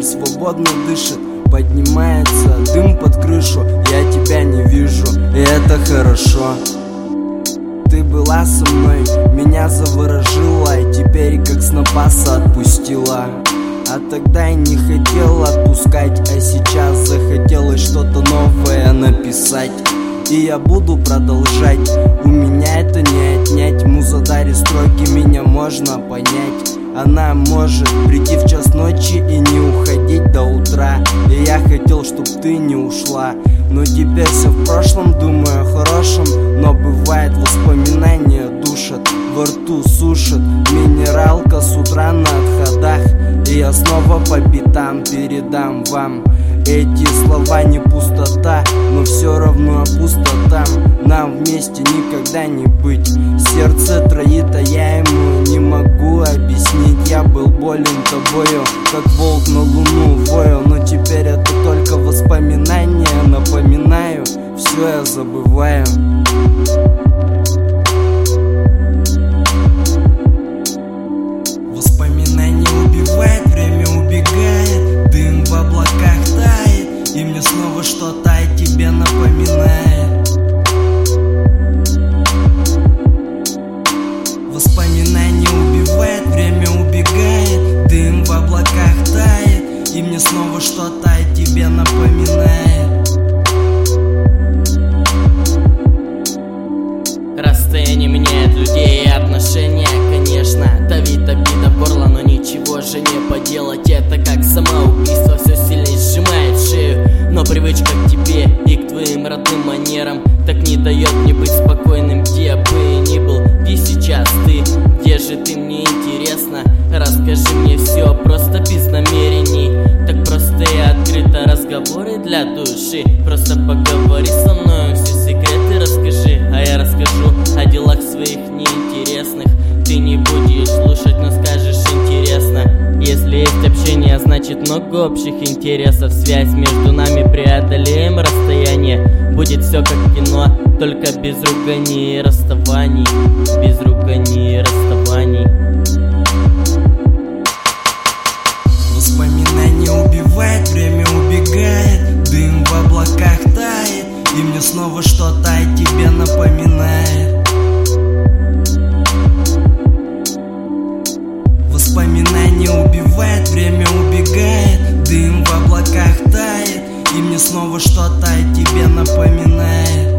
теперь свободно дышит. Поднимается дым под крышу, я тебя не вижу, и это хорошо. Ты была со мной, меня заворожила, и теперь как снопаса отпустила. А тогда я не хотел отпускать, а сейчас захотелось что-то новое написать. И я буду продолжать, у меня это не отнять. Муза дарит строки, меня можно понять. Она может прийти в час ночи и не уходить до утра. И я хотел, чтоб ты не ушла, но теперь все в прошлом, думаю о хорошем. Но бывает, воспоминания душат, во рту сушат. Минералка с утра на отходах, и я снова по битам передам вам. Эти слова не пустота, но все равно пустотам. Нам вместе никогда не быть. Сердце троит, а я ему не могу объяснить. Я был болен тобою, как волк на луну вою. Но теперь это только воспоминания. Напоминаю, все я забываю. Воспоминания убивает, время убегает, дым в облаках тает, и мне снова что-то о тебе напоминает. Воспоминания убивает, время убегает, дым в облаках тает, и мне снова что-то о тебе напоминает. Расстояние меняет людей и отношения, конечно. Давит обида в горло, но ничего же не поделать. Это как самоубийство, все сильнее сжимает шею. Но привычка к тебе и к твоим родным манерам так не дает мне быть спокойным, где я бы ни был. Где сейчас ты, где же ты, мне интересно. Расскажи мне все просто без намерений. Так просто и открыто, разговоры для души. Просто поговори со мной, все секреты расскажи, а я расскажу о делах своих неинтересных. Ты не будешь слушать, но скажешь интересно. Если есть общение, значит много общих интересов. Связь между нами, преодолеем расстояние. Будет все как кино, только без руганий и расставаний. Без руганий и расставаний. Воспоминания убивает, время убегает, дым в облаках тает, и мне снова что-то о тебе напоминает. Воспоминания убивает, время убегает, дым в облаках тает, и мне снова что-то о тебе напоминает.